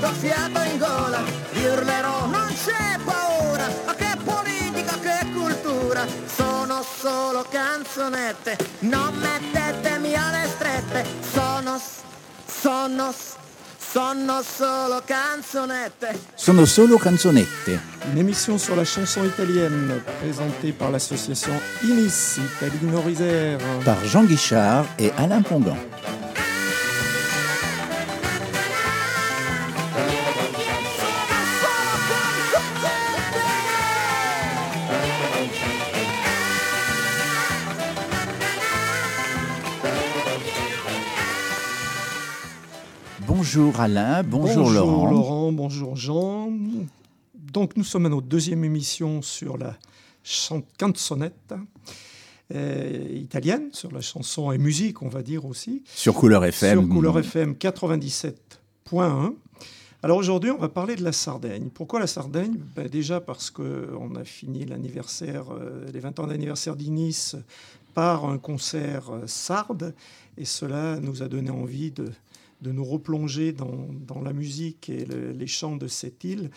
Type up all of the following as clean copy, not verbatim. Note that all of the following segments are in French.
fiato in gola, vi urlerò, non c'è paura, ma che politica, che cultura, sono solo canzonette, non mettetemi alle strette, sono solo canzonette. Sono solo canzonette. Une émission sur la chanson italienne présentée par l'association Inis Italie Nord Isère. Par Jean Guichard et Alain Pongan. Bonjour Alain, bonjour Laurent. Bonjour Laurent, bonjour Jean. Donc nous sommes à notre deuxième émission sur la canzonette italienne, sur la chanson et musique on va dire aussi. Sur Couleur FM. Sur Couleur FM 97.1. Alors aujourd'hui on va parler de la Sardaigne. Pourquoi la Sardaigne ? Déjà parce qu'on a fini l'anniversaire, les 20 ans d'anniversaire d'Inis par un concert sarde et cela nous a donné envie de nous replonger dans la musique et les chants de cette île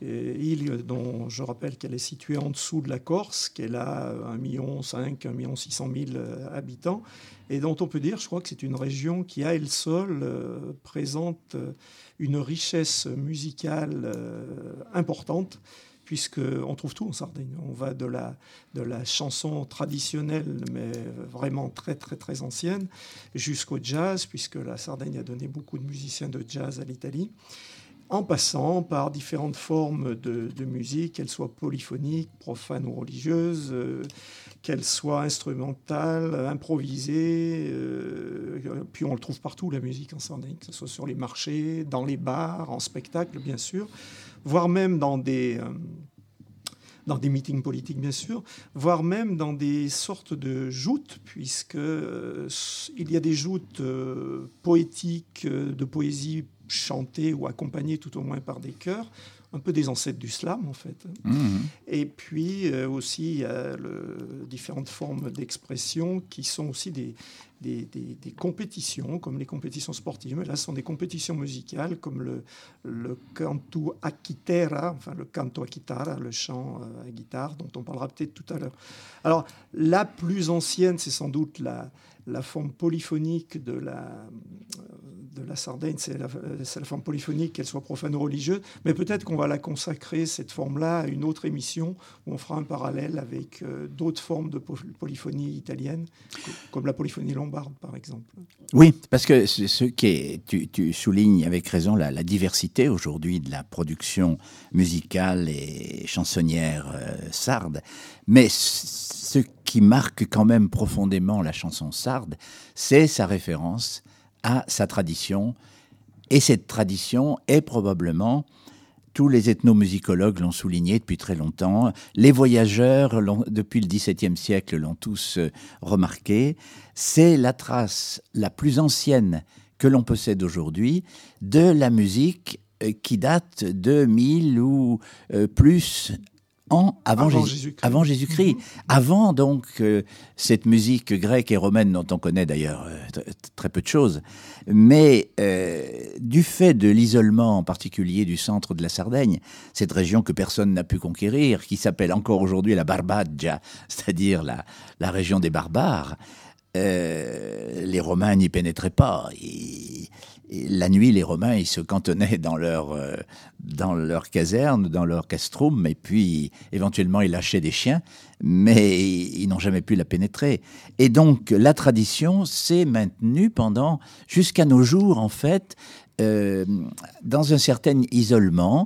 dont je rappelle qu'elle est située en dessous de la Corse, qu'elle a 1,5 million, 1,6 million habitants, et dont on peut dire, je crois que c'est une région qui, à elle seule, présente une richesse musicale importante, puisqu'on trouve tout en Sardaigne. On va de la chanson traditionnelle, mais vraiment très, très, très ancienne, jusqu'au jazz, puisque la Sardaigne a donné beaucoup de musiciens de jazz à l'Italie, en passant par différentes formes de musique, qu'elles soient polyphoniques, profanes ou religieuses, qu'elles soient instrumentales, improvisées. Puis on le trouve partout, la musique en Sardaigne, que ce soit sur les marchés, dans les bars, en spectacle, bien sûr, voire même dans des meetings politiques, bien sûr, voire même dans des sortes de joutes, puisqu'il y a des joutes poétiques, de poésie chantée ou accompagnée tout au moins par des chœurs, un peu des ancêtres du slam, en fait. Mmh. Et puis aussi, il y a différentes formes d'expression qui sont aussi des compétitions, comme les compétitions sportives. Mais là, ce sont des compétitions musicales, comme le canto a chitarra, enfin le canto a chitarra, le chant à guitare, dont on parlera peut-être tout à l'heure. Alors, la plus ancienne, c'est sans doute la forme polyphonique de la Sardaigne, c'est la forme polyphonique, qu'elle soit profane ou religieuse, mais peut-être qu'on va la consacrer, cette forme-là, à une autre émission où on fera un parallèle avec d'autres formes de polyphonie italienne, comme la polyphonie lombarde, par exemple. Oui, parce que tu soulignes avec raison la diversité aujourd'hui de la production musicale et chansonnière sarde, mais ce qui marque quand même profondément la chanson sarde, c'est sa référence à sa tradition, et cette tradition est probablement, tous les ethnomusicologues l'ont souligné depuis très longtemps, les voyageurs depuis le XVIIe siècle l'ont tous remarqué, c'est la trace la plus ancienne que l'on possède aujourd'hui de la musique qui date de 1000 ou plus avant Jésus-Christ. Avant donc cette musique grecque et romaine dont on connaît d'ailleurs très peu de choses. Mais du fait de l'isolement en particulier du centre de la Sardaigne, cette région que personne n'a pu conquérir, qui s'appelle encore aujourd'hui la Barbagia, c'est-à-dire la région des barbares, les Romains n'y pénétraient pas. Et la nuit, les Romains, ils se cantonnaient dans leur caserne, dans leur castrum, et puis éventuellement ils lâchaient des chiens, mais ils n'ont jamais pu la pénétrer. Et donc la tradition s'est maintenue jusqu'à nos jours, en fait, dans un certain isolement,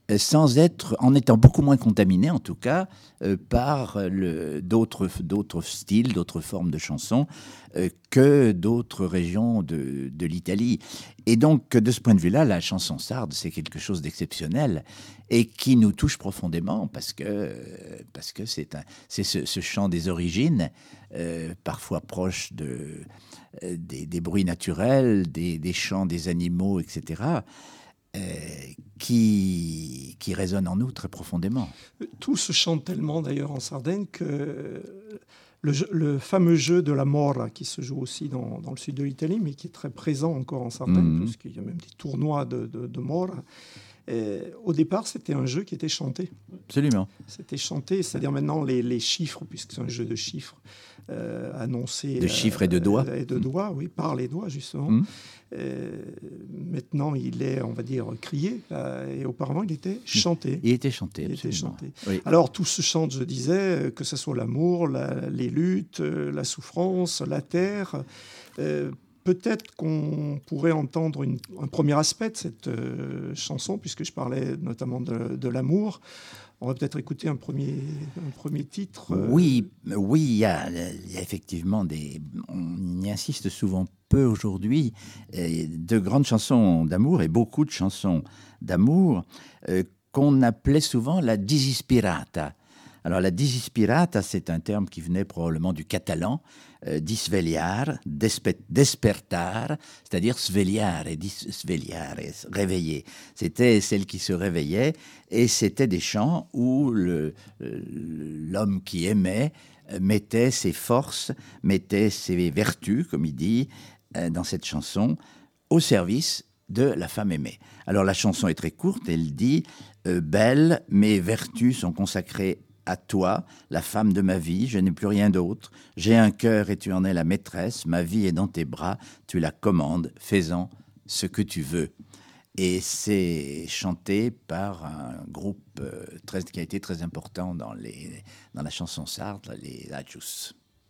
en étant beaucoup moins contaminé, en tout cas, par d'autres styles, d'autres formes de chansons que d'autres régions de l'Italie. Et donc, de ce point de vue-là, la chanson sarde, c'est quelque chose d'exceptionnel et qui nous touche profondément parce que c'est ce chant des origines, parfois proche des bruits naturels, des chants des animaux, etc., qui résonne en nous très profondément. Tout se chante tellement d'ailleurs en Sardaigne que le fameux jeu de la mora qui se joue aussi dans le sud de l'Italie, mais qui est très présent encore en Sardaigne, parce qu'il y a même des tournois de mora. Et au départ, c'était un jeu qui était chanté. Absolument. C'était chanté, c'est-à-dire maintenant les chiffres, puisque c'est un jeu de chiffres annoncés. De chiffres et de doigts. Et de doigts, oui, par les doigts, justement. Maintenant, il est, on va dire, crié. Et auparavant, il était chanté. Il était chanté, Il était absolument. chanté. Oui. Alors, tout se chante, je disais, que ce soit l'amour, les luttes, la souffrance, la terre. Peut-être qu'on pourrait entendre un premier aspect de cette chanson, puisque je parlais notamment de l'amour. On va peut-être écouter un premier titre. Oui, il y a effectivement on y insiste souvent peu aujourd'hui, de grandes chansons d'amour et beaucoup de chansons d'amour qu'on appelait souvent la disispirata. Alors la disispirata, c'est un terme qui venait probablement du catalan, disveliar, despertar, c'est-à-dire sveliar et disveliar, réveiller. C'était celle qui se réveillait, et c'était des chants où l'homme qui aimait mettait ses forces, mettait ses vertus, comme il dit dans cette chanson, au service de la femme aimée. Alors la chanson est très courte, elle dit « Belle, mes vertus sont consacrées à toi, la femme de ma vie, je n'ai plus rien d'autre. J'ai un cœur et tu en es la maîtresse. Ma vie est dans tes bras, tu la commandes, fais-en ce que tu veux. » Et c'est chanté par un groupe qui a été très important dans la chanson sarde, les Adjus.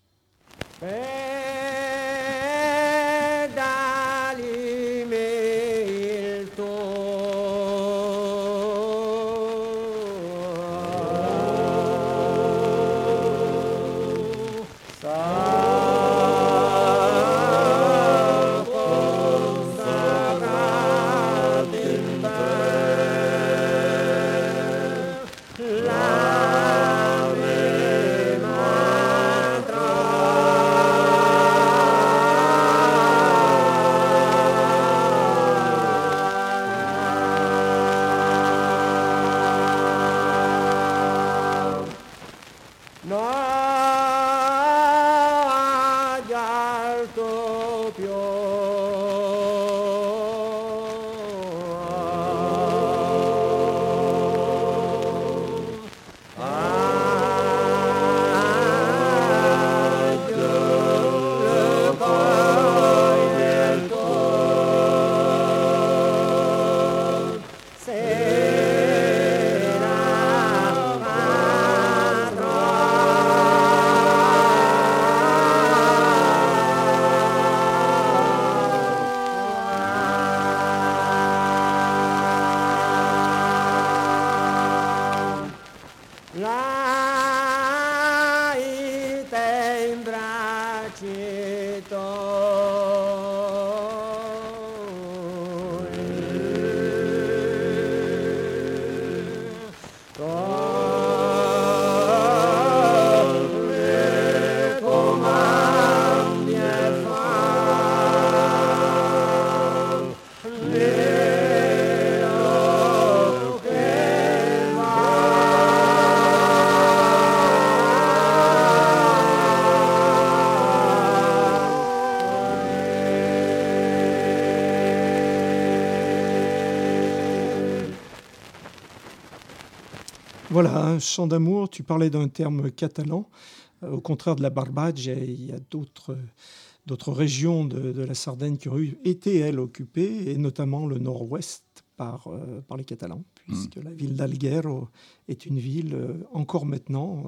Voilà, un chant d'amour. Tu parlais d'un terme catalan. Au contraire de la Barbagie, il y a d'autres régions de la Sardaigne qui ont été, elles, occupées, et notamment le nord-ouest par les Catalans, puisque la ville d'Alghero est une ville, encore maintenant,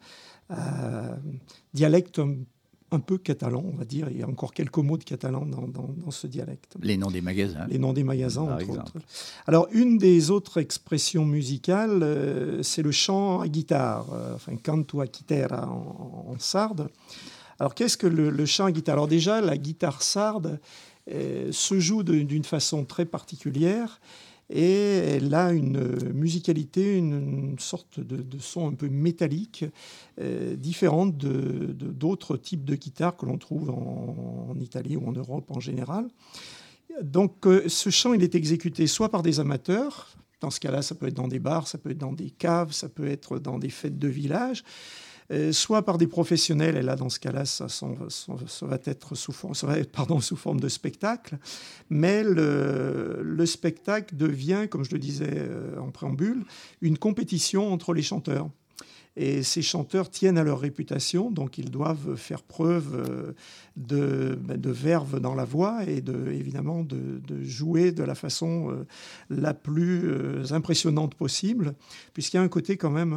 à dialecte un peu catalan, on va dire. Il y a encore quelques mots de catalan dans ce dialecte. Les noms des magasins. Les noms des magasins, par entre exemple. autres. Alors, une des autres expressions musicales, c'est le chant à guitare, canto a chitarra en sarde. Alors, qu'est-ce que le chant à guitare ? Alors déjà, la guitare sarde se joue d'une façon très particulière, et elle a une musicalité, une sorte de son un peu métallique, différente d'autres types de guitares que l'on trouve en Italie ou en Europe en général. Donc ce chant, il est exécuté soit par des amateurs, dans ce cas-là, ça peut être dans des bars, ça peut être dans des caves, ça peut être dans des fêtes de village, soit par des professionnels, et là dans ce cas-là ça va être sous forme de spectacle, mais le spectacle devient, comme je le disais en préambule, une compétition entre les chanteurs. Et ces chanteurs tiennent à leur réputation, donc ils doivent faire preuve de verve dans la voix et évidemment de jouer de la façon la plus impressionnante possible, puisqu'il y a un côté quand même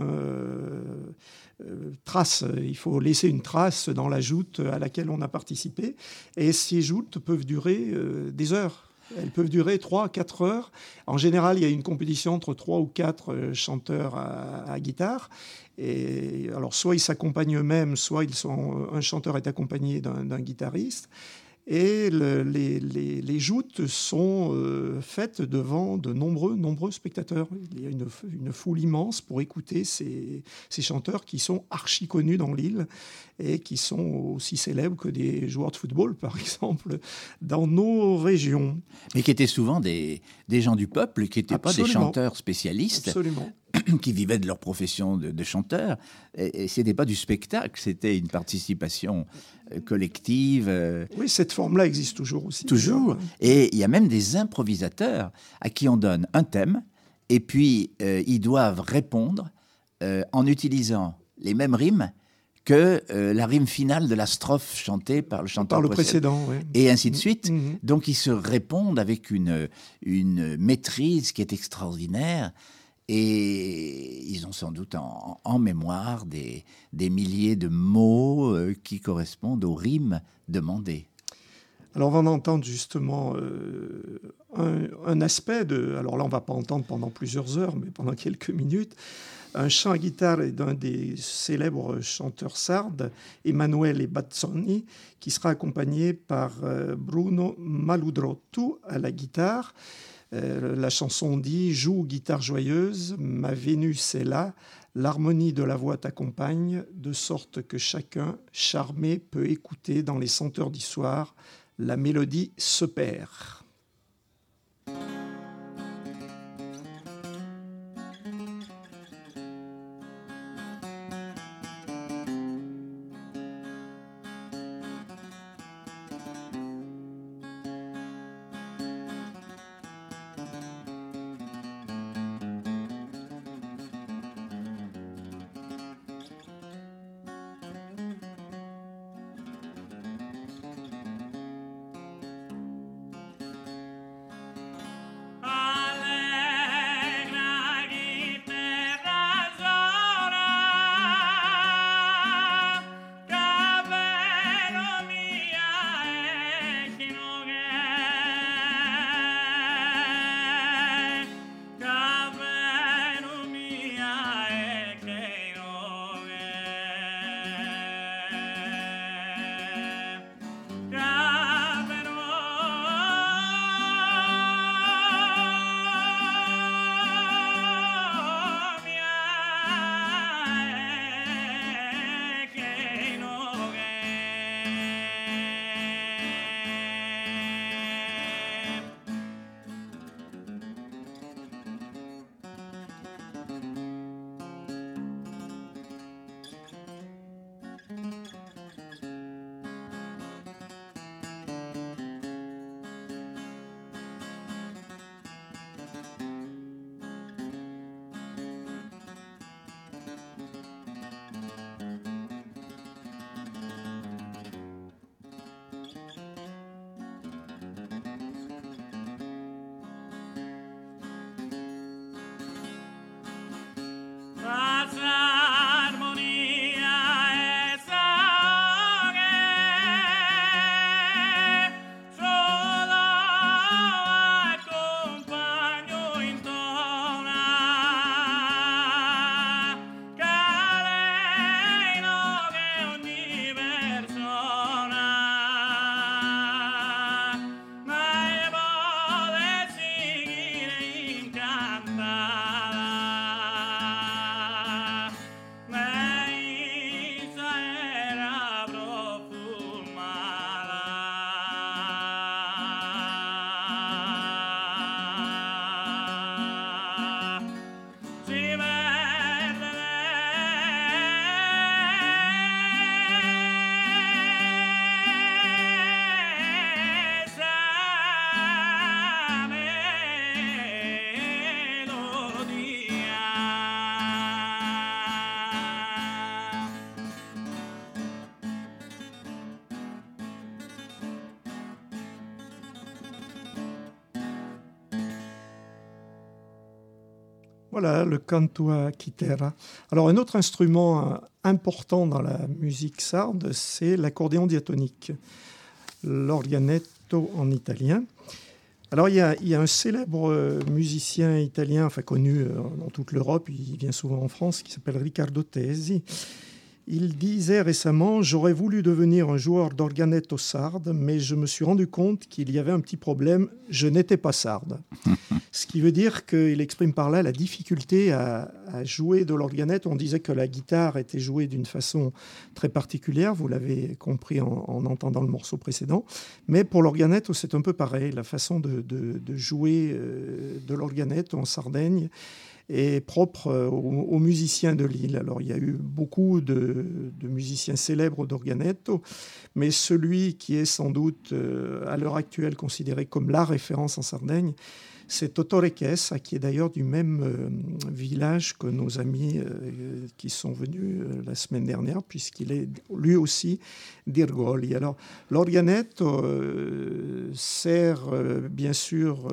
trace. Il faut laisser une trace dans la joute à laquelle on a participé. Et ces joutes peuvent durer des heures. Elles peuvent durer 3-4 heures. En général, il y a une compétition entre 3 ou 4 chanteurs à guitare. Et alors, soit ils s'accompagnent eux-mêmes, soit un chanteur est accompagné d'un guitariste. Et les joutes sont faites devant de nombreux spectateurs. Il y a une foule immense pour écouter ces chanteurs qui sont archi connus dans l'île et qui sont aussi célèbres que des joueurs de football, par exemple, dans nos régions. Mais qui étaient souvent des gens du peuple, qui n'étaient pas des chanteurs spécialistes. Absolument. Qui vivaient de leur profession de chanteur. Et ce n'était pas du spectacle, c'était une participation collective. Oui, cette forme-là existe toujours aussi. Toujours. Déjà. Et il y a même des improvisateurs à qui on donne un thème, et puis ils doivent répondre en utilisant les mêmes rimes que la rime finale de la strophe chantée par le chanteur précédent. Oui. Et ainsi de suite. Mm-hmm. Donc ils se répondent avec une maîtrise qui est extraordinaire. Et ils ont sans doute en mémoire des milliers de mots qui correspondent aux rimes demandées. Alors, on va entendre justement un aspect de... Alors là, on ne va pas entendre pendant plusieurs heures, mais pendant quelques minutes, un chant à guitare d'un des célèbres chanteurs sardes, Emanuele Bazzoni, qui sera accompagné par Bruno Maludrottu à la guitare. La chanson dit « Joue guitare joyeuse, ma Vénus est là, l'harmonie de la voix t'accompagne, de sorte que chacun, charmé, peut écouter dans les senteurs du soir, la mélodie se perd. » Voilà, le canto a chitarra. Alors, un autre instrument important dans la musique sarde, c'est l'accordéon diatonique, l'organetto en italien. Alors, il y a un célèbre musicien italien, enfin connu dans toute l'Europe, il vient souvent en France, qui s'appelle Riccardo Tesi. Il disait récemment « J'aurais voulu devenir un joueur d'organetto sarde, mais je me suis rendu compte qu'il y avait un petit problème, je n'étais pas sarde. » Ce qui veut dire qu'il exprime par là la difficulté à jouer de l'organetto. On disait que la guitare était jouée d'une façon très particulière, vous l'avez compris en entendant le morceau précédent. Mais pour l'organetto, c'est un peu pareil. La façon de jouer de l'organetto en Sardaigne est propre aux musiciens de l'île. Alors, il y a eu beaucoup de musiciens célèbres d'organetto, mais celui qui est sans doute, à l'heure actuelle, considéré comme la référence en Sardaigne, c'est Totore Chiesa, qui est d'ailleurs du même village que nos amis qui sont venus la semaine dernière, puisqu'il est lui aussi d'Irgoli. Alors, l'organetto sert bien sûr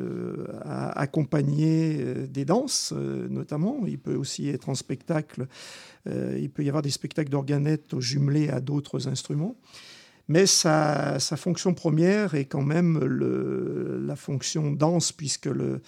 à accompagner des danses, notamment. Il peut aussi être en spectacle. Il peut y avoir des spectacles d'organetto jumelés à d'autres instruments. Mais sa fonction première est quand même la fonction danse, puisque le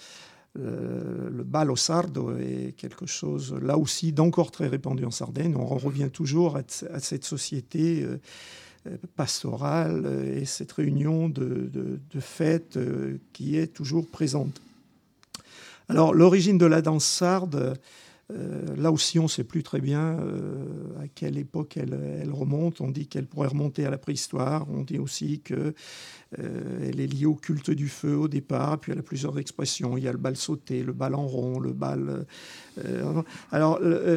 ballo sardo est quelque chose, là aussi, d'encore très répandu en Sardaigne. On revient toujours à cette société pastorale et cette réunion de fêtes qui est toujours présente. Alors, l'origine de la danse sarde, là aussi, on ne sait plus très bien à quelle époque elle remonte. On dit qu'elle pourrait remonter à la préhistoire. On dit aussi qu'elle est liée au culte du feu au départ. Puis elle a plusieurs expressions. Il y a le bal sauté, le bal en rond, le bal... Alors,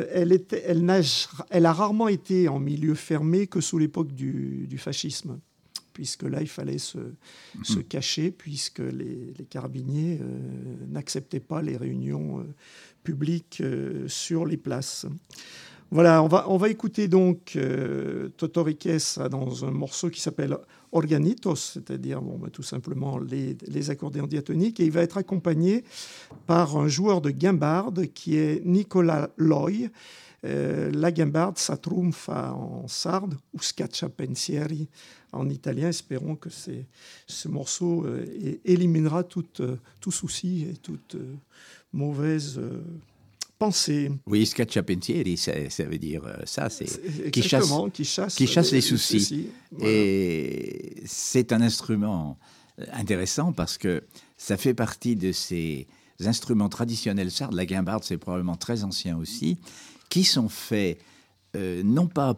elle a rarement été en milieu fermé que sous l'époque du fascisme, puisque là, il fallait se cacher, puisque les carabiniers n'acceptaient pas les réunions publiques sur les places. Voilà, on va écouter donc Totore Chiesa dans un morceau qui s'appelle Organitos, c'est-à-dire tout simplement les accordéons diatoniques, et il va être accompagné par un joueur de guimbarde qui est Nicola Loi. La guimbarde, ça tromfa en sarde, ou scaccia pensieri en italien. Espérons que ce morceau éliminera tout souci et toute mauvaise pensée. Oui, scaccia pensieri, ça veut dire ça, c'est qui chasse les soucis. Voilà. Et c'est un instrument intéressant parce que ça fait partie de ces instruments traditionnels sardes. La guimbarde, c'est probablement très ancien aussi, qui sont faits non pas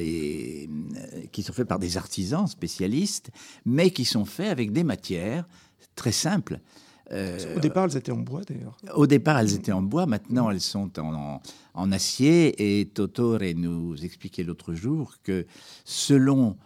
qui sont faits par des artisans spécialistes, mais qui sont faits avec des matières très simples. Au départ, elles étaient en bois, d'ailleurs. Au départ, elles étaient en bois. Maintenant, elles sont en acier. Et Totore nous expliquait l'autre jour que selon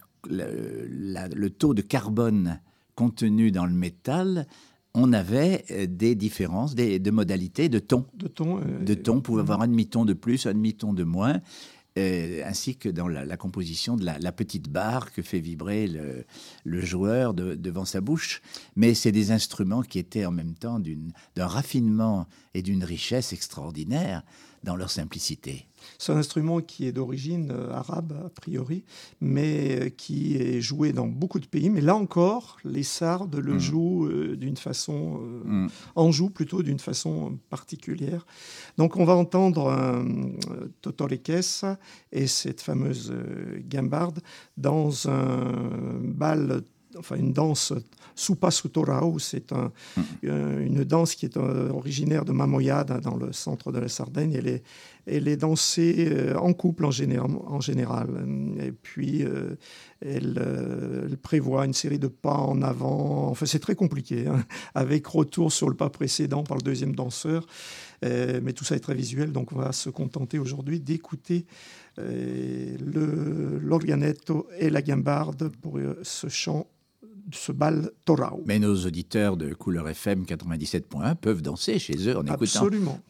le taux de carbone contenu dans le métal, on avait des différences de modalités de ton. De ton, on pouvait avoir un demi-ton de plus, un demi-ton de moins, ainsi que dans la composition de la petite barre que fait vibrer le joueur devant sa bouche. Mais c'est des instruments qui étaient en même temps d'un raffinement et d'une richesse extraordinaire dans leur simplicité. C'est un instrument qui est d'origine arabe, a priori, mais qui est joué dans beaucoup de pays. Mais là encore, les Sardes le jouent d'une façon... en jouent plutôt d'une façon particulière. Donc on va entendre Totore Chiesa et cette fameuse guimbarde dans un bal... Enfin, une danse Supa su Torau, c'est une danse qui est originaire de Mamoiada, dans le centre de la Sardaigne. Elle est dansée en couple en général. Et puis, elle prévoit une série de pas en avant. Enfin, c'est très compliqué, hein, avec retour sur le pas précédent par le deuxième danseur. Mais tout ça est très visuel, donc on va se contenter aujourd'hui d'écouter l'organetto et la guimbarde pour ce chant, ce bal Torau. Mais nos auditeurs de Couleur FM 97.1 peuvent danser chez eux en écoutant. Absolument.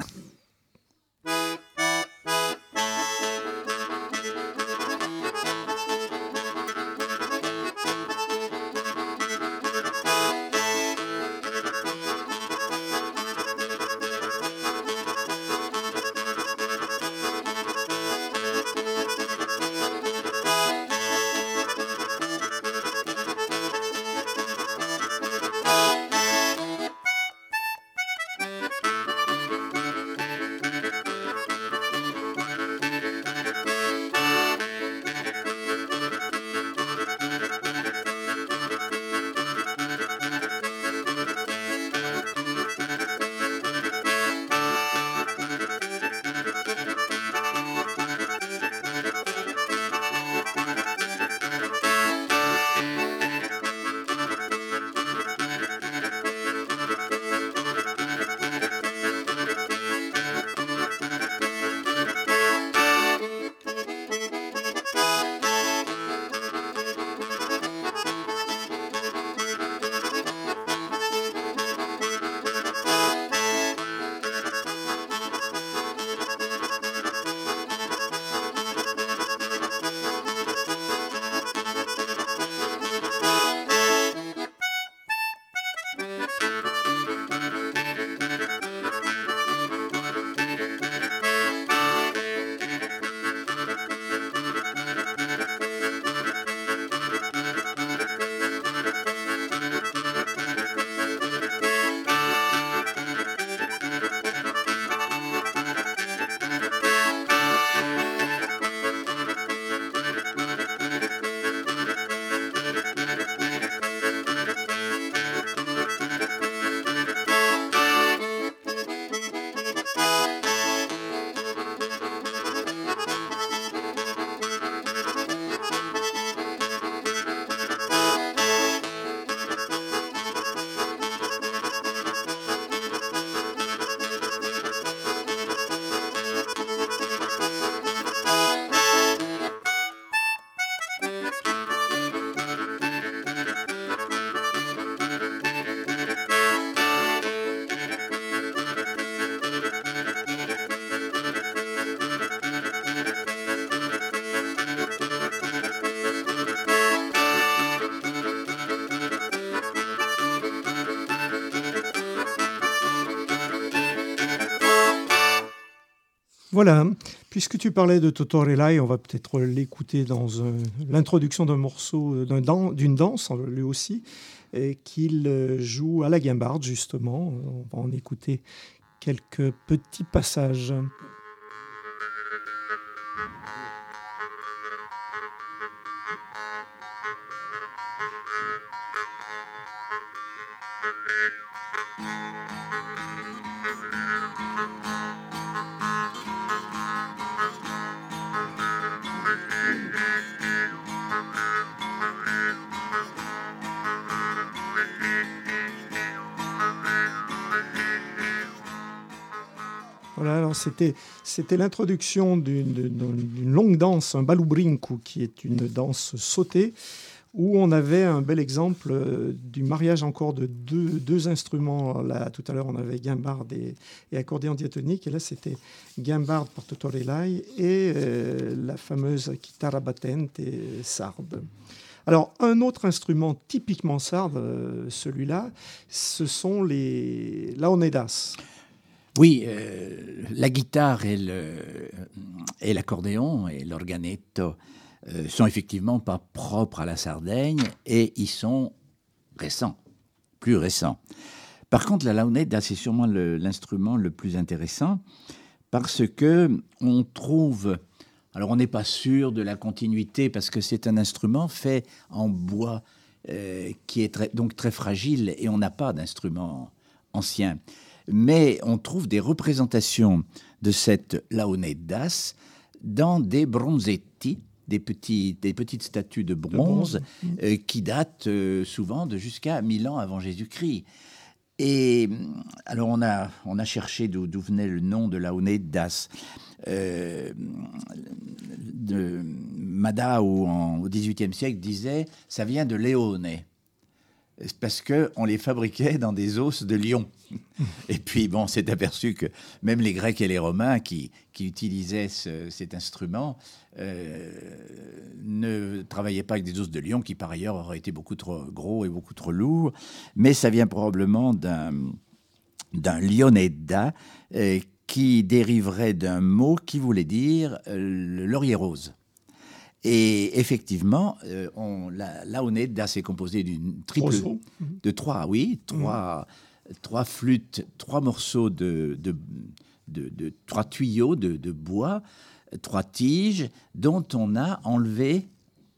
Voilà, puisque tu parlais de Totò Relai, on va peut-être l'écouter dans l'introduction d'un morceau, d'une danse, lui aussi, qu'il joue à la guimbarde, justement. On va en écouter quelques petits passages. Voilà, alors c'était l'introduction d'une longue danse, un balubrinco, qui est une danse sautée, où on avait un bel exemple du mariage encore de deux instruments. Là, tout à l'heure, on avait guimbarde et accordéon diatonique, et là, c'était guimbarde par Totò Relai et la fameuse chitarra battente sarde. Alors, un autre instrument typiquement sarde, celui-là, ce sont les laonedas. Oui, la guitare et l'accordéon et l'organetto sont effectivement pas propres à la Sardaigne et ils sont récents, plus récents. Par contre, la launedda, c'est sûrement l'instrument le plus intéressant parce que on trouve... Alors, on n'est pas sûr de la continuité parce que c'est un instrument fait en bois qui est donc très fragile et on n'a pas d'instrument ancien. Mais on trouve des représentations de cette launeddas dans des bronzetti, des petites statues de bronze. Qui datent souvent de jusqu'à 1000 ans avant Jésus-Christ. Et alors on a cherché d'où venait le nom de launeddas. Madao au XVIIIe siècle disait ça vient de Léone. Parce qu'on les fabriquait dans des os de lion. Et puis, bon, on s'est aperçu que même les Grecs et les Romains qui utilisaient cet instrument ne travaillaient pas avec des os de lion qui, par ailleurs, auraient été beaucoup trop gros et beaucoup trop lourds. Mais ça vient probablement d'un lionedda qui dériverait d'un mot qui voulait dire le laurier rose. Et effectivement, la launedda s'est composée d'une triple... de trois flûtes, 3 morceaux de 3 tuyaux de bois, 3 tiges, dont on a enlevé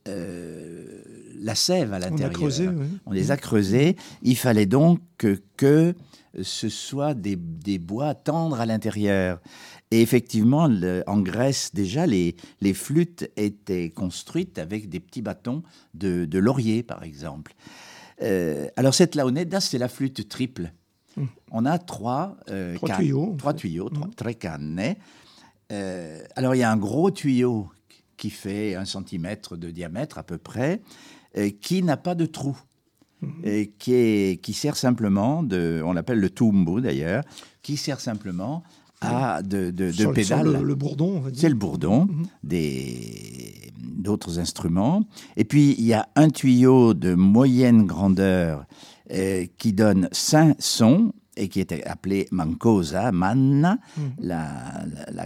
la sève à l'intérieur. On les a creusés. Il fallait donc que ce soit des bois tendres à l'intérieur. Et effectivement, en Grèce, déjà, les flûtes étaient construites avec des petits bâtons de laurier, par exemple. Alors, cette launedda, c'est la flûte triple. On a 3 tuyaux, 3 cannes. Alors, il y a un gros tuyau qui fait 1 centimètre de diamètre à peu près, qui n'a pas de trou. Qui sert simplement on l'appelle le tumbu d'ailleurs, qui sert simplement de pédale. Le bourdon, on va dire. C'est le bourdon d'autres instruments. Et puis, il y a un tuyau de moyenne grandeur qui donne 5 sons et qui est appelé mancosa, manna, la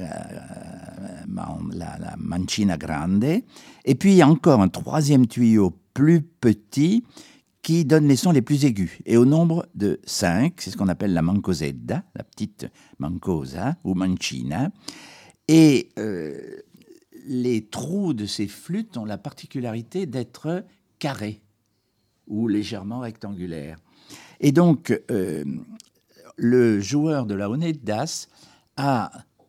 mancina grande. Et puis, il y a encore un 3e tuyau plus petit qui donne les sons les plus aigus. Et au nombre de 5, c'est ce qu'on appelle la mancosetta, la petite mancosa ou mancina. Et les trous de ces flûtes ont la particularité d'être carrés ou légèrement rectangulaires. Et donc, le joueur de launeddas a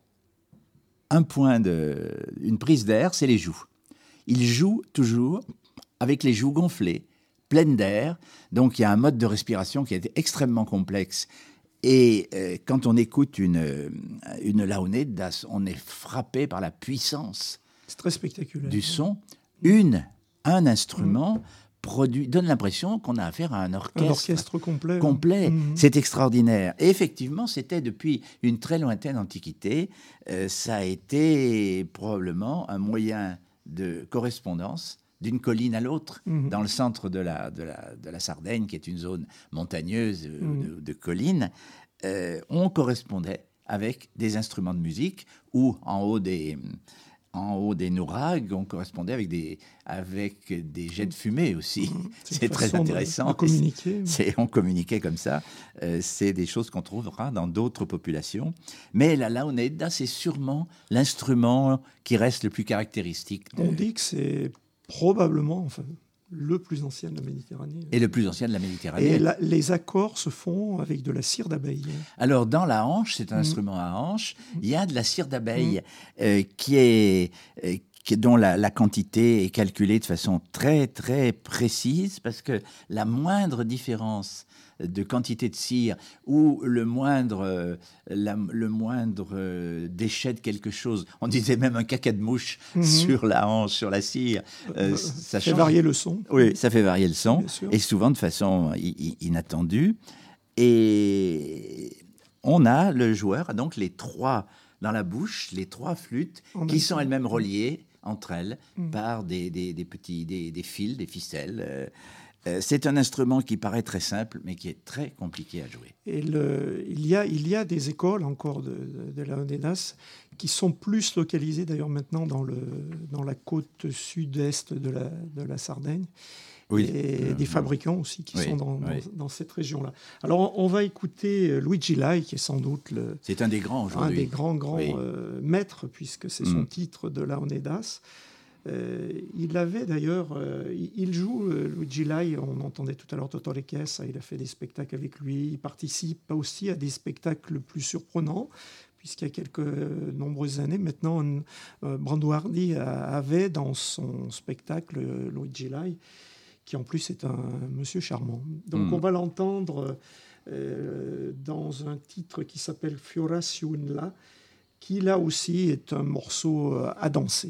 une prise d'air, c'est les joues. Il joue toujours avec les joues gonflées, pleine d'air, donc il y a un mode de respiration qui est extrêmement complexe. Et quand on écoute une launeddas, on est frappé par la puissance c'est très spectaculaire, du son. Un instrument donne l'impression qu'on a affaire à un orchestre complet. C'est extraordinaire. Et effectivement, c'était depuis une très lointaine antiquité. Ça a été probablement un moyen de correspondance d'une colline à l'autre, dans le centre de la Sardaigne, qui est une zone montagneuse de collines. On correspondait avec des instruments de musique ou en haut des nourags, on correspondait avec des jets de fumée aussi. C'est très intéressant. De communiquer. On communiquait comme ça. C'est des choses qu'on trouvera dans d'autres populations. Mais la launedda, c'est sûrement l'instrument qui reste le plus caractéristique. On dit que c'est probablement le plus ancien de la Méditerranée. Et le plus ancien de la Méditerranée. Et les accords se font avec de la cire d'abeille. Alors, dans la hanche, c'est un instrument à hanche, il y a de la cire d'abeille dont la quantité est calculée de façon très, très précise, parce que la moindre différence de quantité de cire ou le moindre déchet de quelque chose, on disait même un caca de mouche sur la hanche, sur la cire, ça fait varier le son. Oui, ça fait varier le son, et souvent de façon inattendue. Et on a le joueur, donc les trois dans la bouche, les trois flûtes qui sont elles-mêmes reliées entre elles par des fils, des ficelles. C'est un instrument qui paraît très simple, mais qui est très compliqué à jouer. Et il y a des écoles encore de launeddas qui sont plus localisées d'ailleurs maintenant dans la côte sud-est de la Sardaigne. Oui, et des fabricants aussi qui sont dans cette région-là. Alors, on va écouter Luigi Lai, qui est sans doute c'est un des grands aujourd'hui. Un des grands maîtres, puisque c'est son titre de launeddas. Il avait d'ailleurs, il joue Luigi Lai, on entendait tout à l'heure Totò Riquessa, il a fait des spectacles avec lui, il participe aussi à des spectacles plus surprenants, puisqu'il y a nombreuses années, maintenant, Brando Hardy avait dans son spectacle Luigi Lai, qui en plus est un monsieur charmant. Donc on va l'entendre dans un titre qui s'appelle Fiora Siunla, qui là aussi est un morceau à danser.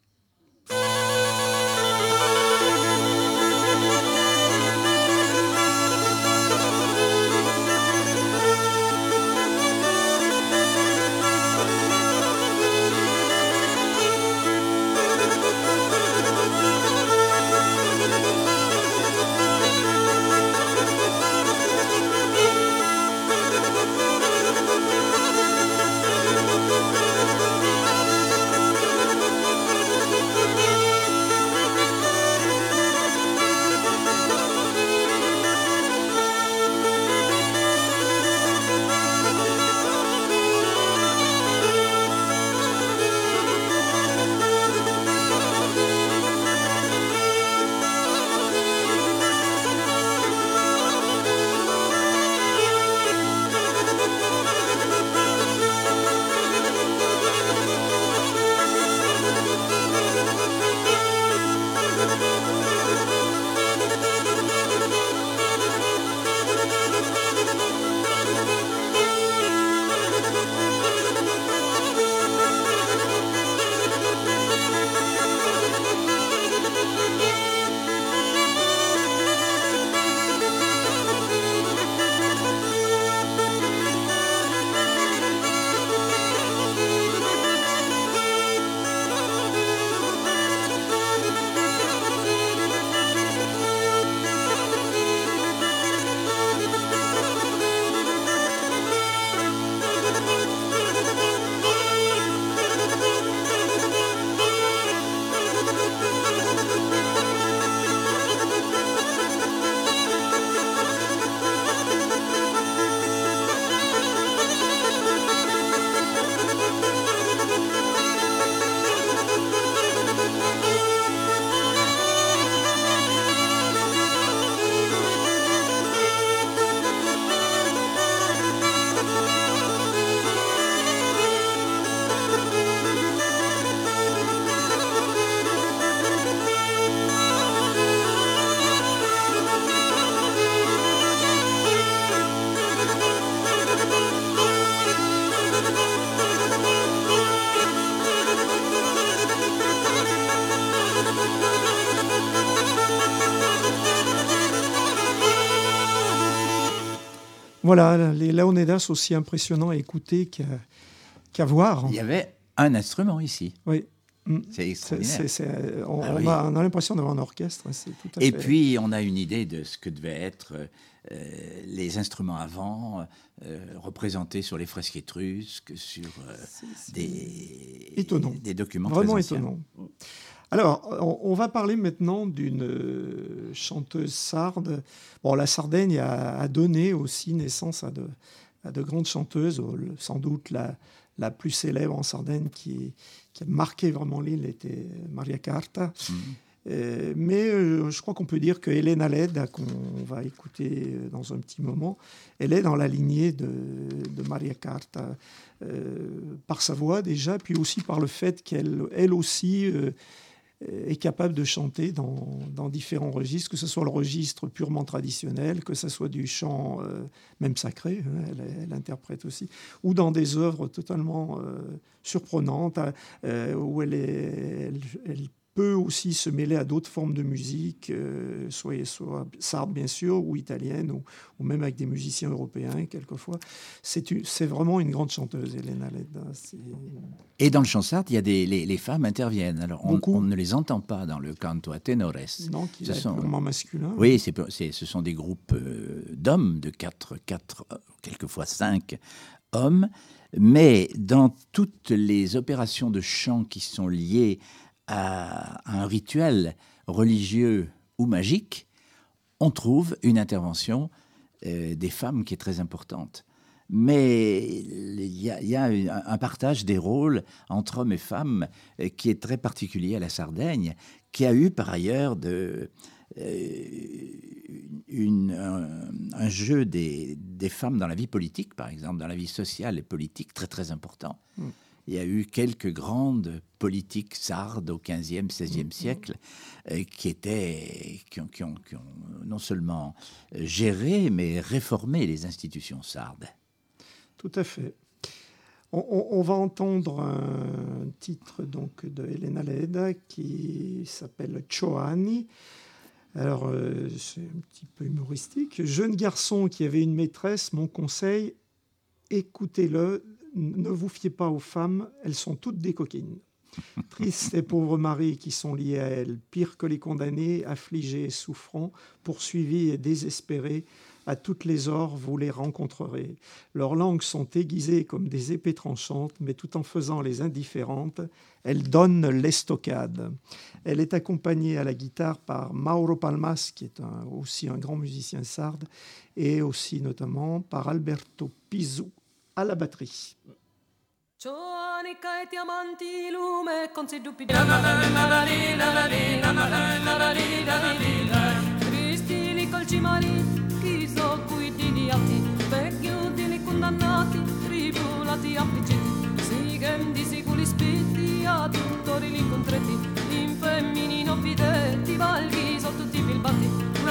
Voilà, les launeddas aussi impressionnants à écouter qu'à voir. Il y avait un instrument ici. Oui. C'est extraordinaire. On a l'impression d'avoir un orchestre. C'est tout à Et fait... puis, on a une idée de ce que devaient être les instruments avant, représentés sur les fresques étrusques, sur des documents vraiment très anciens. Étonnant. Alors, on va parler maintenant d'une chanteuse sarde. Bon, la Sardaigne a donné aussi naissance à de grandes chanteuses. Sans doute la plus célèbre en Sardaigne qui a marqué vraiment l'île était Maria Carta. Mais je crois qu'on peut dire que Elena Leda, qu'on va écouter dans un petit moment, elle est dans la lignée de Maria Carta, par sa voix déjà, puis aussi par le fait qu'elle aussi est capable de chanter dans différents registres, que ce soit le registre purement traditionnel, que ce soit du chant même sacré, elle interprète aussi, ou dans des œuvres totalement surprenantes, où elle peut aussi se mêler à d'autres formes de musique, soit sarde bien sûr, ou italienne, ou même avec des musiciens européens quelquefois. C'est vraiment une grande chanteuse, Elena Leda. Et dans le chant sarde, il y a les femmes interviennent. Alors on ne les entend pas dans le canto a tenores. Non, qui est purement masculin. Oui, ce sont des groupes d'hommes, de 4, quelquefois 5 hommes, mais dans toutes les opérations de chant qui sont liées à un rituel religieux ou magique, on trouve une intervention des femmes qui est très importante. Mais il y a un partage des rôles entre hommes et femmes qui est très particulier à la Sardaigne, qui a eu par ailleurs un jeu des femmes dans la vie politique, par exemple, dans la vie sociale et politique, très très important. Il y a eu quelques grandes politiques sardes au XVe, XVIe siècle qui ont non seulement géré, mais réformé les institutions sardes. Tout à fait. On va entendre un titre donc, de Elena Leda qui s'appelle Cioani. Alors, c'est un petit peu humoristique. Jeune garçon qui avait une maîtresse, mon conseil, écoutez-le. Ne vous fiez pas aux femmes, elles sont toutes des coquines. Tristes et pauvres maris qui sont liés à elles, pire que les condamnés, affligés et souffrants, poursuivis et désespérés, à toutes les heures vous les rencontrerez. Leurs langues sont aiguisées comme des épées tranchantes, mais tout en faisant les indifférentes, elles donnent l'estocade. Elle est accompagnée à la guitare par Mauro Palmas, qui est aussi un grand musicien sarde, et aussi notamment par Alberto Pisu à la batterie. Cioanica e diamanti lume con sei dubbi cristili col cimali chi so qui di atti vecchi utili condannati tribulati affliggiti sighendi siculi spitti a tuttori li incontretti in femminino fidetti valghi sotto tutti i bilbatti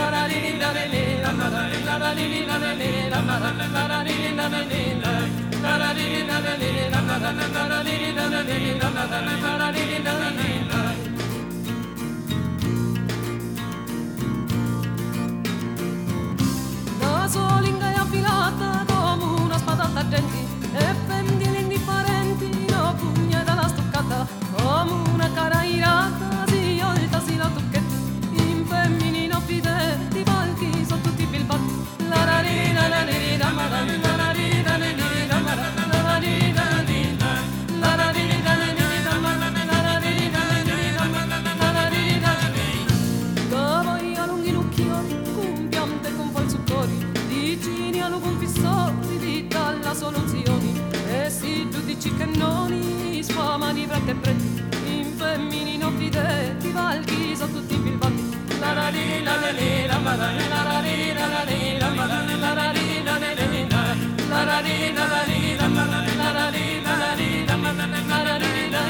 la sua lingua è affilata come una spada d'argenti e fendi l'indifferenti una pugna dalla stoccata come una cara irata si volta si la tocchetti in femminino fidetti valchi sono tutti bilbatti la la li la la li la la la li la la li la la li la la la li la la li la la li la la li la la la li la la li da voi a lunghi lucchioni con piante con falsuttori vicini allo confissori di dalla soluzioni e si giudici cannoni sfamani frate e pretti in femminino fidetti valchi sono tutti bilbatti la la li la la li la la la li la la li la la la li la la li la la li la la li la la la li la la li la la li la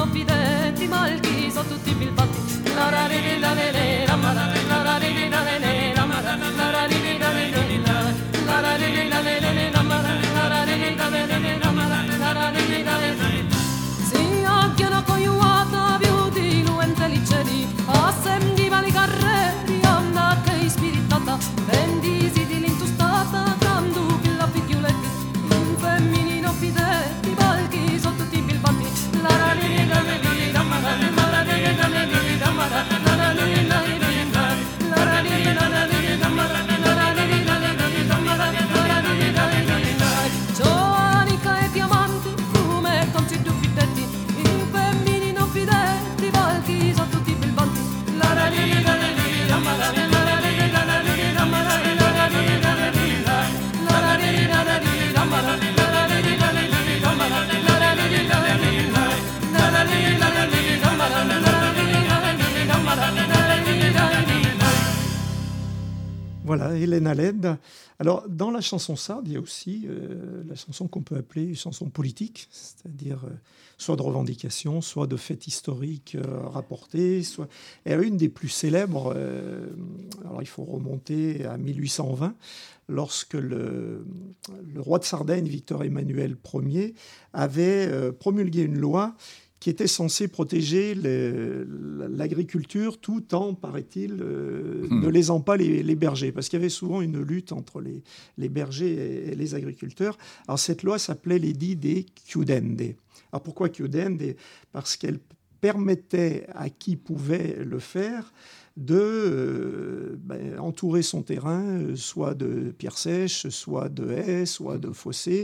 non fidenti, malchi sono tutti bilbanti. La ra li la le le, la ma la ra li la le le, la ma la ra li la le le, la ra li la le le, la ma la ra li la le le, la ma la ra li la le le. Si occhiano coiuata più di nuente liceri, assendiva li carreri, anda che spiritata, vendisi di l'intustata, candu villa figliuletti, in femminino fidetti, balchi sono tutti bilbanti. La ra li la le le, la ma la ra li la le le, la ma la ra li la le le, la ra li la le le, la ma la ra li la le le, la ma la ra li la le le. Gioanica e diamanti, come conci più fidetti, in femminino fidetti, balchi sono tutti bilbanti. La ra li la le le, la ma la ra li la le le, la ma la ra li la le le, la ra li la le le, la ma la ra li la le le, la ma la ra li la le le, la ra li la le le, la ma la ra li la le le, la ma la ra li la le le. Voilà, Elena Led. Alors, dans la chanson sarde, il y a aussi la chanson qu'on peut appeler une chanson politique, c'est-à-dire soit de revendication, soit de faits historiques rapportés. Soit... Et une des plus célèbres, alors il faut remonter à 1820, lorsque le roi de Sardaigne, Victor Emmanuel Ier, avait promulgué une loi qui était censé protéger l'agriculture tout en, paraît-il, ne lésant pas les bergers, parce qu'il y avait souvent une lutte entre les bergers et les agriculteurs. Alors cette loi s'appelait l'édit des Chiudende. Alors pourquoi Chiudende ? Parce qu'elle permettait à qui pouvait le faire de entourer son terrain, soit de pierres sèches, soit de haies, soit de fossés.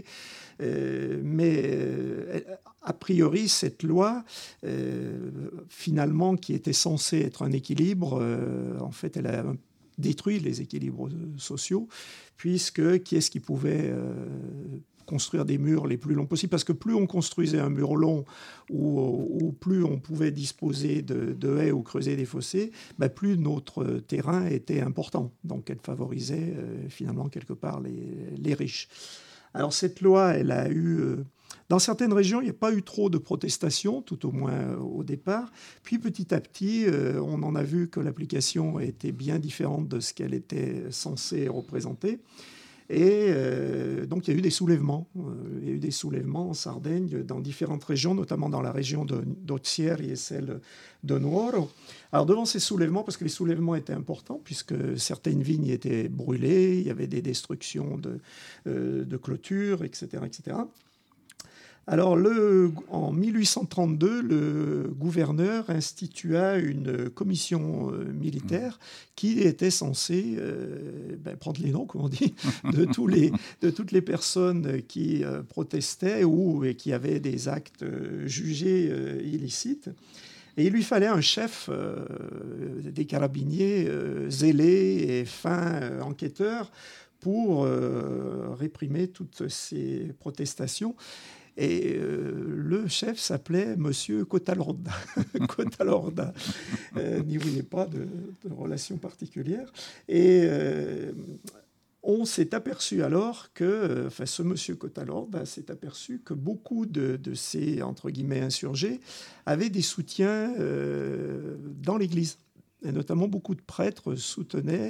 Mais a priori, cette loi, finalement, qui était censée être un équilibre, en fait, elle a détruit les équilibres sociaux, puisque qui est-ce qui pouvait construire des murs les plus longs possibles, parce que plus on construisait un mur long ou plus on pouvait disposer de haies ou creuser des fossés, plus notre terrain était important. Donc elle favorisait finalement quelque part les riches. Alors cette loi, elle a eu... dans certaines régions, il n'y a pas eu trop de protestations, tout au moins au départ. Puis petit à petit, on en a vu que l'application était bien différente de ce qu'elle était censée représenter. Et donc il y a eu des soulèvements. Il y a eu des soulèvements en Sardaigne, dans différentes régions, notamment dans la région d'Ozieri et celle de Nuoro. Alors devant ces soulèvements, parce que les soulèvements étaient importants, puisque certaines vignes étaient brûlées, il y avait des destructions de clôtures, etc., etc. Alors, en 1832, le gouverneur institua une commission militaire qui était censée prendre les noms, comme on dit, de toutes les personnes qui protestaient et qui avaient des actes jugés illicites. Et il lui fallait un chef des carabiniers zélé et fin enquêteur pour réprimer toutes ces protestations. Et le chef s'appelait Monsieur Cotalorda. Cotalorda n'y voulait pas de relation particulière. Et on s'est aperçu alors que, ce Monsieur Cotalorda s'est aperçu que beaucoup de ces, entre guillemets, insurgés avaient des soutiens dans l'Église. Et notamment, beaucoup de prêtres soutenaient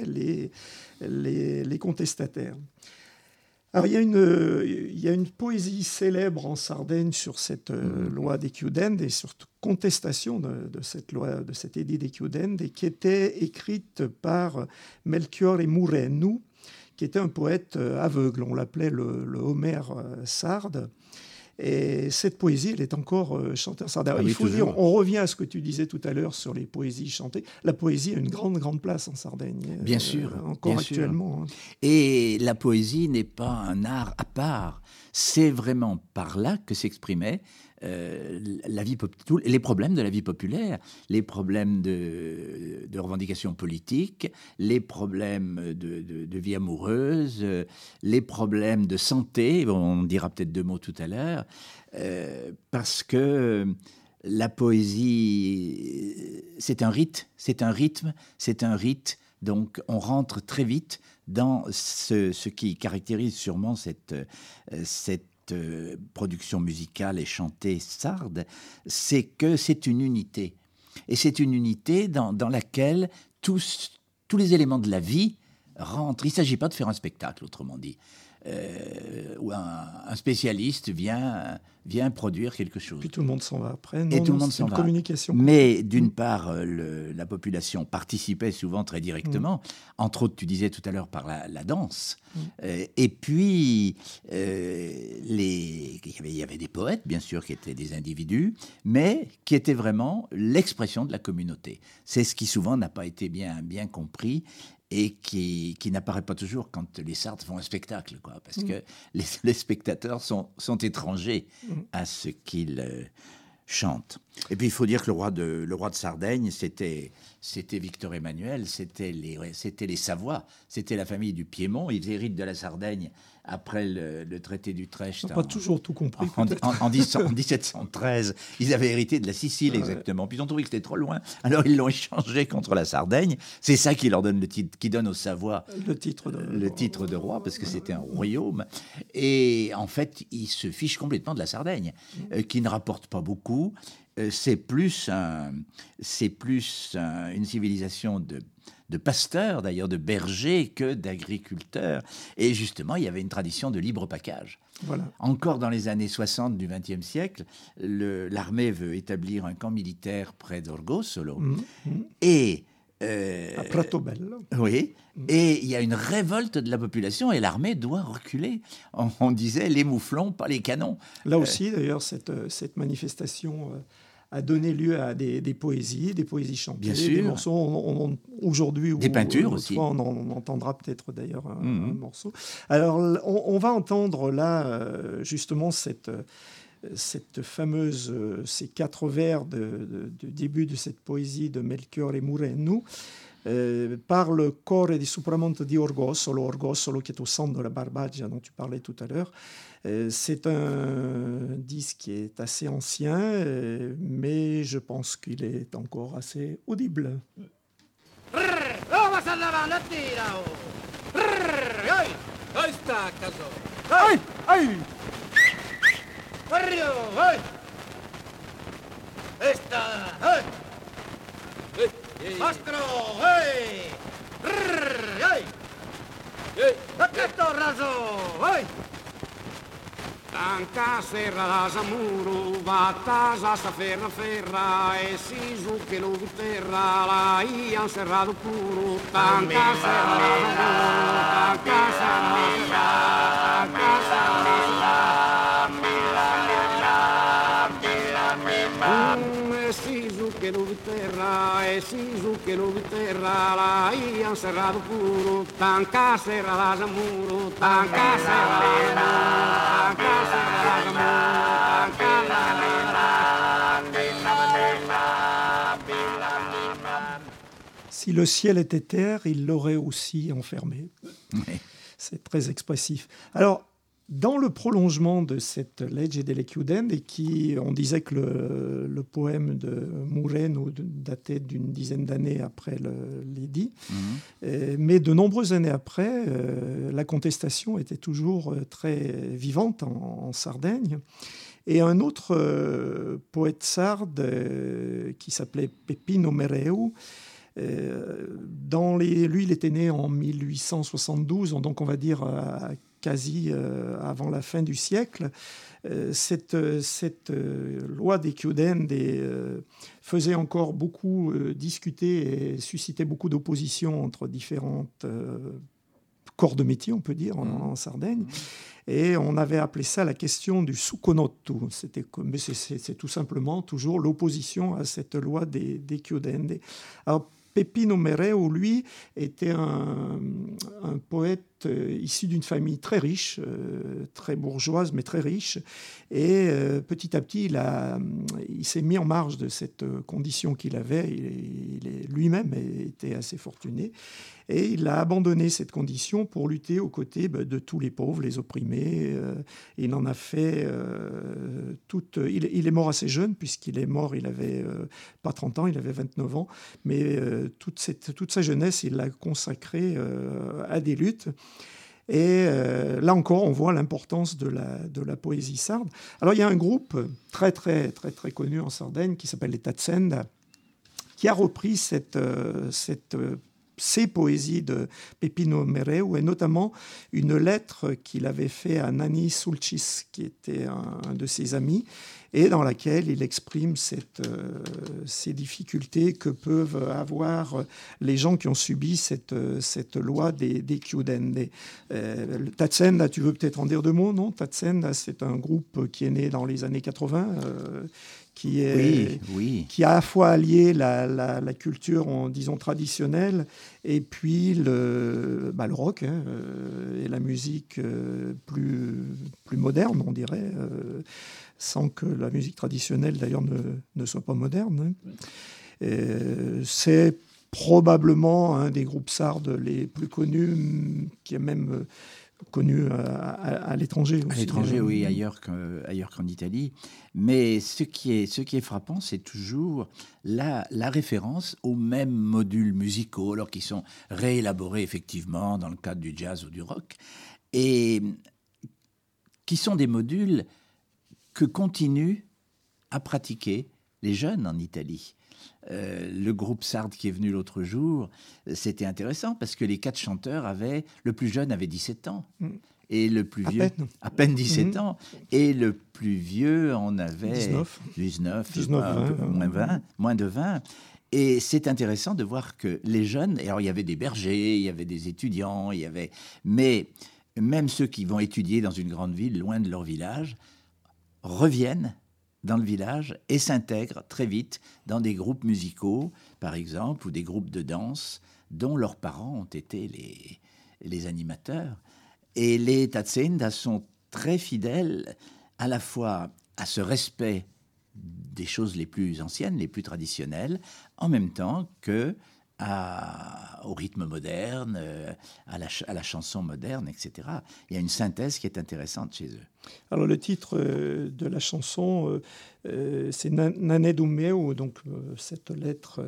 les contestataires. Alors, il y a une poésie célèbre en Sardaigne sur cette loi des Chiudende et sur contestation de cette loi, de cet édit des Chiudende, qui était écrite par Melchiorre Murenu, qui était un poète aveugle. On l'appelait le Homère sarde. Et cette poésie, elle est encore chantée en Sardaigne. Il faut dire, on revient à ce que tu disais tout à l'heure sur les poésies chantées. La poésie a une grande place en Sardaigne. Bien sûr. Encore bien actuellement. Sûr. Et la poésie n'est pas un art à part. C'est vraiment par là que s'exprimaient les problèmes de la vie populaire, les problèmes de revendications politiques, les problèmes de vie amoureuse, les problèmes de santé. On dira peut-être 2 mots tout à l'heure, parce que la poésie, c'est un rite, c'est un rythme, c'est un rite. Donc on rentre très vite dans ce qui caractérise sûrement cette cette production musicale et chantée sarde, c'est que c'est une unité. Et c'est une unité dans laquelle tous les éléments de la vie rentrent. Il ne s'agit pas de faire un spectacle, autrement dit. Où un spécialiste vient produire quelque chose. Puis tout le monde s'en va après. Et tout le monde s'en va. Communication. Mais d'une part, la population participait souvent très directement. Entre autres, tu disais tout à l'heure, par la danse. Et puis, il y avait des poètes, bien sûr, qui étaient des individus, mais qui étaient vraiment l'expression de la communauté. C'est ce qui souvent n'a pas été bien compris. Et qui n'apparaît pas toujours quand les Sardes font un spectacle, quoi, parce que les spectateurs sont étrangers à ce qu'ils chantent. Et puis il faut dire que le roi de Sardaigne, c'était Victor Emmanuel, c'était les Savoie, c'était la famille du Piémont. Ils héritent de la Sardaigne après le traité d'Utrecht. On n'a pas toujours tout compris. En 1713, ils avaient hérité de la Sicile, exactement. Puis ils ont trouvé que c'était trop loin, alors ils l'ont échangé contre la Sardaigne. C'est ça qui leur donne le titre, qui donne aux Savoie le titre de roi, parce que c'était un royaume. Et en fait, ils se fichent complètement de la Sardaigne, qui ne rapporte pas beaucoup. C'est plus une civilisation de pasteurs, d'ailleurs, de bergers, que d'agriculteurs. Et justement, il y avait une tradition de libre pacage. Voilà. Encore dans les années 60 du XXe siècle, l'armée veut établir un camp militaire près d'Orgosolo. Et à Pratobello. Oui. Et il y a une révolte de la population et l'armée doit reculer. On disait les mouflons, pas les canons. Là aussi, d'ailleurs, cette manifestation a donné lieu à des poésies chantées, bien sûr. Des morceaux. Aujourd'hui, des peintures aussi. On entendra peut-être d'ailleurs un morceau. Alors, on va entendre là justement cette fameuse, ces 4 vers du début de cette poésie de Melchiorre Murenu, par le Corre di Supramonte di Orgosolo qui est au centre de la Barbagia dont tu parlais tout à l'heure. C'est un disque qui est assez ancien, mais je pense qu'il est encore assez audible. Mastro, hey! Hey! Pacchetto raso, hey! Tanca serra da Samuro, battasa sa ferra, e si su che lo terra, la ian serrato puro, tanca serra da Samuro, tanca serra, tanca serra, si su che lo terra, e si su che lo terra, la ian serrato puro, tanca serra da Samuro, tanca serra da Samuro. Si le ciel était terre, il l'aurait aussi enfermé. Oui. C'est très expressif. Alors, dans le prolongement de cette Legge delle Chiudende, on disait que le poème de Murenu datait d'une dizaine d'années après l'édit, mais de nombreuses années après, la contestation était toujours très vivante en Sardaigne. Et un autre poète sarde qui s'appelait Peppino Mereu, lui, il était né en 1872, donc on va dire quasi avant la fin du siècle. Cette loi des Chiudende faisait encore beaucoup discuter et suscitait beaucoup d'opposition entre différentes corps de métier, on peut dire, en Sardaigne. Et on avait appelé ça la question du succonotto. Mais c'est tout simplement toujours l'opposition à cette loi des Chiudende. Alors, Peppino Mereu, lui, était un poète issu d'une famille très riche, très bourgeoise, mais très riche. Et petit à petit, il s'est mis en marge de cette condition qu'il avait. Lui-même était assez fortuné. Et il a abandonné cette condition pour lutter aux côtés de tous les pauvres, les opprimés. Il en a fait il est mort assez jeune, puisqu'il est mort, il avait pas 30 ans, il avait 29 ans. Mais toute sa jeunesse, il l'a consacrée à des luttes. Et là encore, on voit l'importance de la poésie sarde. Alors il y a un groupe très très très très connu en Sardaigne qui s'appelle les Tatsenda, qui a repris ces poésies de Pepino Mereu, et notamment une lettre qu'il avait faite à Nani Sulcis, qui était un de ses amis, et dans laquelle il exprime ces difficultés que peuvent avoir les gens qui ont subi cette loi des Chiudende. Tatsenda, tu veux peut-être en dire deux mots, non? Tatsenda, c'est un groupe qui est né dans les années 80, qui a à la fois allié la culture, disons, traditionnelle, et puis le rock, et la musique plus moderne, on dirait, sans que la musique traditionnelle, d'ailleurs, ne soit pas moderne. C'est probablement un des groupes sardes les plus connus, qui est même connu à l'étranger aussi. À l'étranger, oui, ailleurs qu'en Italie. Mais ce qui est frappant, c'est toujours la référence aux mêmes modules musicaux, alors qu'ils sont réélaborés effectivement dans le cadre du jazz ou du rock, et qui sont des modules que continuent à pratiquer les jeunes en Italie. Le groupe sarde qui est venu l'autre jour, c'était intéressant parce que les 4 chanteurs le plus jeune avait 17 ans et le plus vieux à peine 17 ans, et le plus vieux en avait 19 moins de 20. Et c'est intéressant de voir que les jeunes, alors il y avait des bergers, il y avait des étudiants, mais même ceux qui vont étudier dans une grande ville loin de leur village reviennent dans le village et s'intègrent très vite dans des groupes musicaux, par exemple, ou des groupes de danse dont leurs parents ont été les animateurs. Et les Tatsenda sont très fidèles à la fois à ce respect des choses les plus anciennes, les plus traditionnelles, en même temps que au rythme moderne, à la chanson moderne, etc. Il y a une synthèse qui est intéressante chez eux. Alors le titre de la chanson, c'est Nanedu meu, donc cette lettre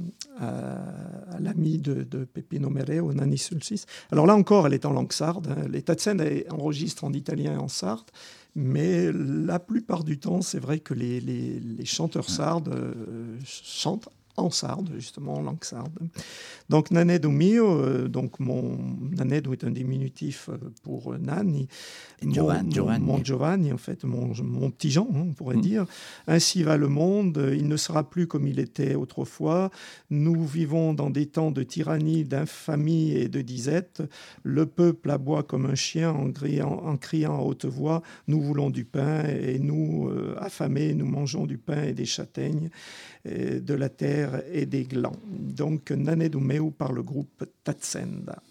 à l'ami de Pepino Mereu, Nani Sulcis. Alors là encore, elle est en langue sarde. Les Tatsenda enregistrent en italien et en sarde, mais la plupart du temps, c'est vrai que les chanteurs sardes chantent en sarde, justement, en langue sarde. Donc, Nanedu mio, donc Nanedu est un diminutif pour Nani. Giovanni. Mon Giovanni, en fait, mon petit Jean, on pourrait dire. Ainsi va le monde, il ne sera plus comme il était autrefois. Nous vivons dans des temps de tyrannie, d'infamie et de disette. Le peuple aboie comme un chien en criant à haute voix. Nous voulons du pain, et nous, affamés, nous mangeons du pain et des châtaignes, de la terre et des glands. Donc, Nanedu meu par le groupe Tatsenda.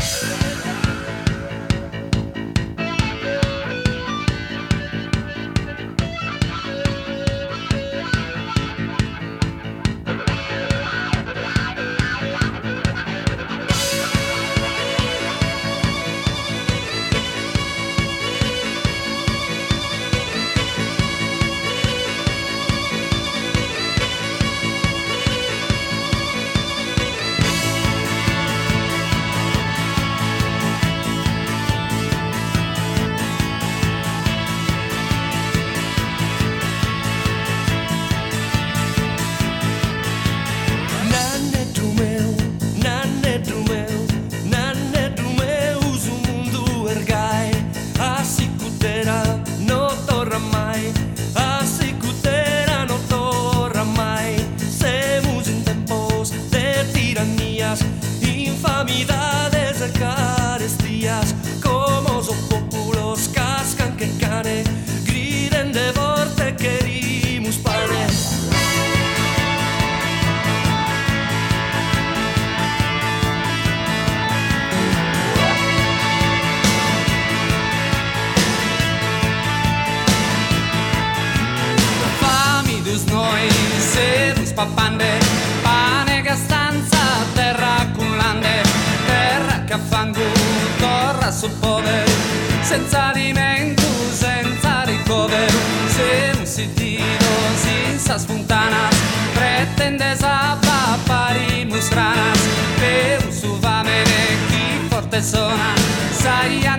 Papande, pane che stanza, terra cullande, terra che fango, torra su povero, senza alimento, senza ricovero, se un sentito, senza spontanas, pretende sabba, pari mustranas, per un suvamene, chi forte sona, sai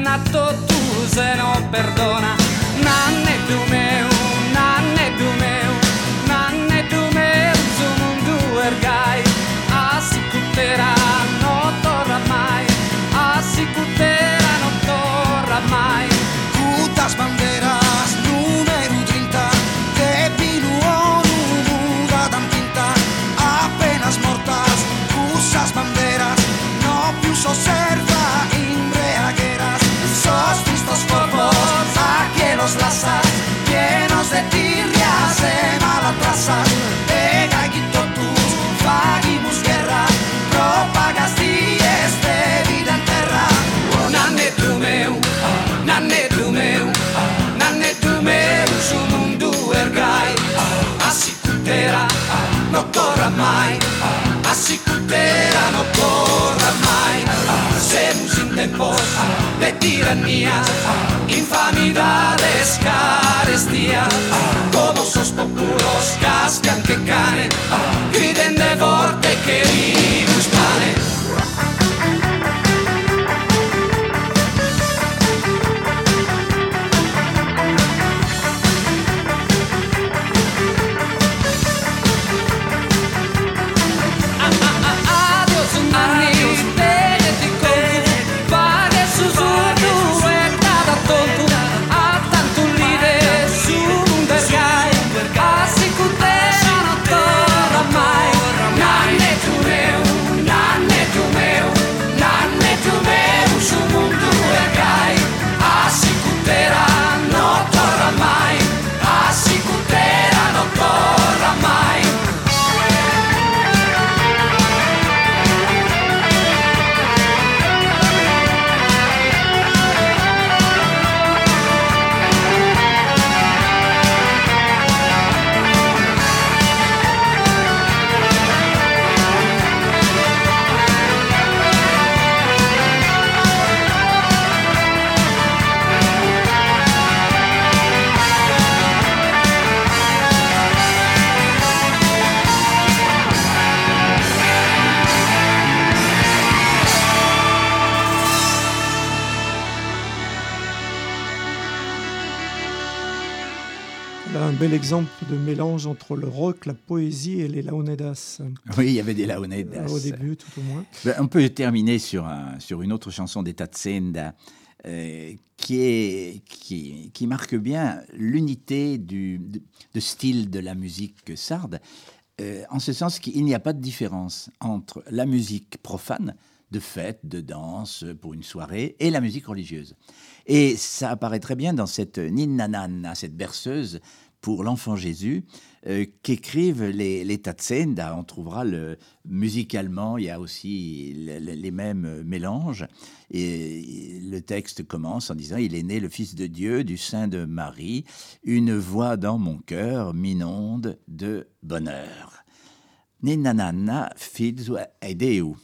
perdona. Nanne tu meu, su mundu ergai, asicutera no torra mai, asicutera no torra mai. Cutas banderas, número 30, de pinuonu muda tan pinta, apenas mortas, cusas banderas, no più osserva imbriagueras, sos tristos corpos, aquí los lasas, llenos de tirrias e malatrazas, e gaguito tus, fagimus guerra, propagas dies de vida en terra. Nanne tu meu, su mundu ergai, asicutera no torra mai, asicutera no torra mai. Semus in tempos de tirannías, infamidades, carestías, como sos populos cascan que canen, griden de vorte que vivus pane. Un bel exemple de mélange entre le rock, la poésie et les laonedas. Oui, il y avait des laonedas. Au début, tout au moins. On peut terminer sur une autre chanson des Tatsenda qui marque bien l'unité de style de la musique sarde, en ce sens qu'il n'y a pas de différence entre la musique profane, de fête, de danse, pour une soirée, et la musique religieuse. Et ça apparaît très bien dans cette Ninanana, cette berceuse pour l'enfant Jésus, qu'écrivent les Tatsenda. On trouvera musicalement, il y a aussi les mêmes mélanges. Et le texte commence en disant « Il est né le Fils de Dieu, du sein de Marie, une voix dans mon cœur m'inonde de bonheur. » Ninanana fizu eideu.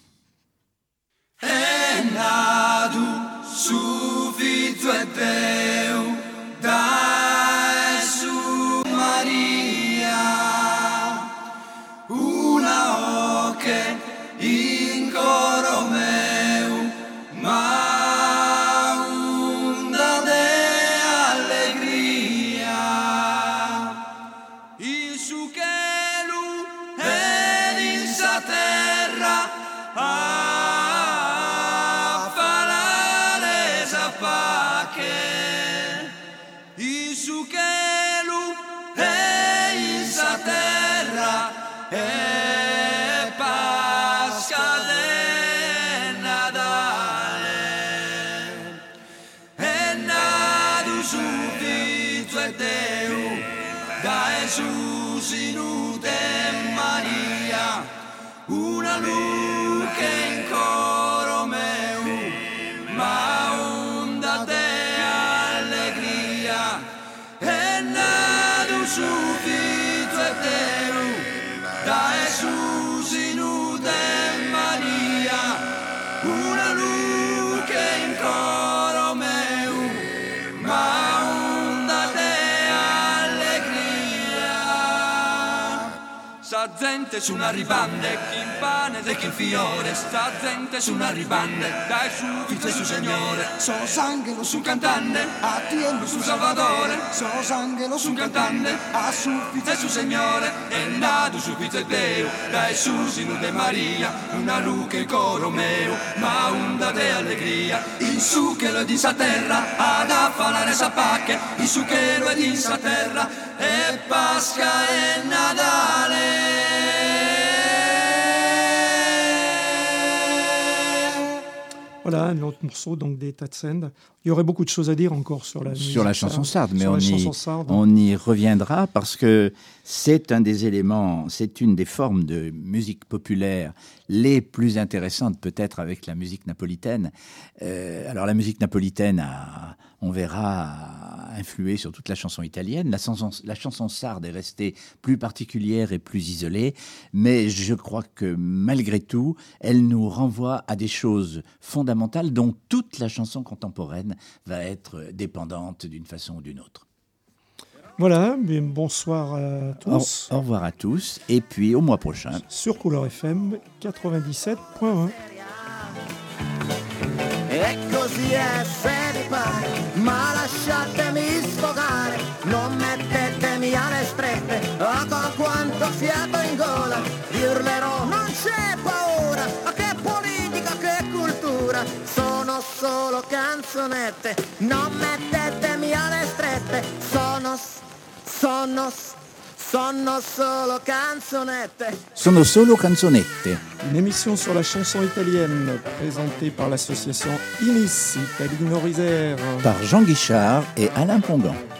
Enadu su fitu e Deu, dai su Maria, una oche in coro meu, ma onda de allegria, in su chelu ed in sa terra, e Pasca de Natale è nato subito e Deu da Gesù in Ute Maria una luce in coro meu ma onda de allegria è nato subito e Deu da Gesù in Ute Maria una luce in coro meu ma onda de allegria sta gente su una ribande, chi il pane e chi il fiore, sta gente su una ribande, dai su fice su signore, sos angelo su cantante, atiendo su salvatore, sos angelo su cantante, a su fice su signore, e nado su fice Deo, dai su sinu de Maria, una luce coro meo, ma onda de allegria, in su che lo di sa terra, ad affalare sa pacche, in su che lo di sa terra, e Pasqua e Natale. Voilà un autre morceau donc des Tatsend. Il y aurait beaucoup de choses à dire encore sur la chanson sarde, mais sarde. On y reviendra parce que c'est un des éléments, c'est une des formes de musique populaire les plus intéressantes peut-être avec la musique napolitaine. Alors la musique napolitaine on verra, a influé sur toute la chanson italienne. La chanson sarde est restée plus particulière et plus isolée, mais je crois que malgré tout, elle nous renvoie à des choses fondamentales dont toute la chanson contemporaine va être dépendante d'une façon ou d'une autre. Voilà, bien, bonsoir à tous. Au revoir à tous, et puis au mois prochain. Sur Couleur FM 97.1. E così è se vi pare, ma lasciatemi sfogare, non mettetemi alle strette, oh con quanto fiato in gola, vi urlerò, non c'è paura, oh che politica, che cultura, sono solo canzonette, non mettetemi alle strette, sono solo canzonette. Sono solo canzonette. Une émission sur la chanson italienne présentée par l'association Inis Italie Nord-Isère. Par Jean Guichard et Alain Pongan.